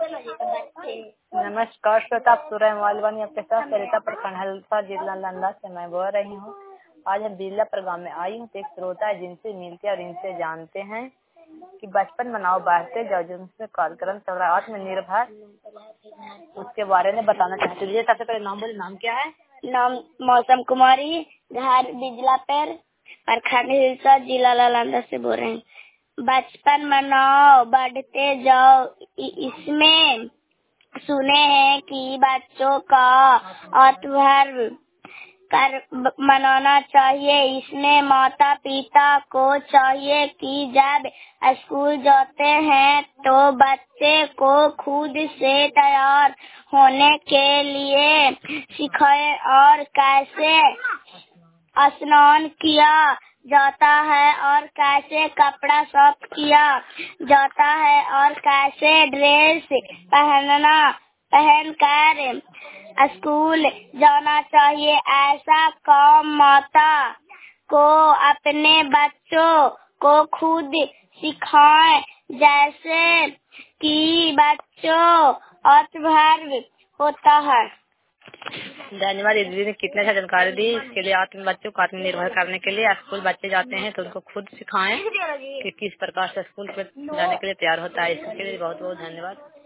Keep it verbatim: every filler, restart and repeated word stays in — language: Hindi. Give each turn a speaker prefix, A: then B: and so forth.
A: नमस्कार श्रोता, आप सुन रहे हैं मालवानी आपके साथ सरिता प्रखंड हल्सा जिला नालंदा से मैं बोल रही हूँ। आज हम बिजला पर गाँव में आई हूँ तो एक श्रोता है जिनसे मिलते और इनसे जानते हैं कि बचपन बनाओ बढ़ते जाओ जिनसे कार्यक्रम चल रहा है आत्मनिर्भर, उसके बारे में बताना चाहते हैं। सबसे पहले नाम बोले, नाम क्या है?
B: नाम मौसम कुमारी, घर बिजला पर प्रखंड हिलसा जिला नालंदा से बोल रहे हैं। बचपन मनाओ बढ़ते जाओ, इसमें सुने हैं कि बच्चों का आत्मनिर्भर कर मनाना चाहिए। इसमें माता पिता को चाहिए कि जब स्कूल जाते हैं तो बच्चे को खुद से तैयार होने के लिए सिखाए और कैसे स्नान किया जाता है और कैसे कपड़ा साफ किया जाता है और कैसे ड्रेस पहनना पहनकर स्कूल जाना चाहिए। ऐसा काम माता को अपने बच्चों को खुद सिखाएं, जैसे कि बच्चों आत्मनिर्भर होता है।
A: धन्यवाद। दीदी ने कितने अच्छा जानकारी दी। इसके लिए आत्म बच्चों को आत्मनिर्भर करने के लिए स्कूल बच्चे जाते हैं तो उनको खुद सिखाएं कि किस प्रकार से स्कूल पे जाने के लिए तैयार होता है। इसके लिए बहुत बहुत धन्यवाद।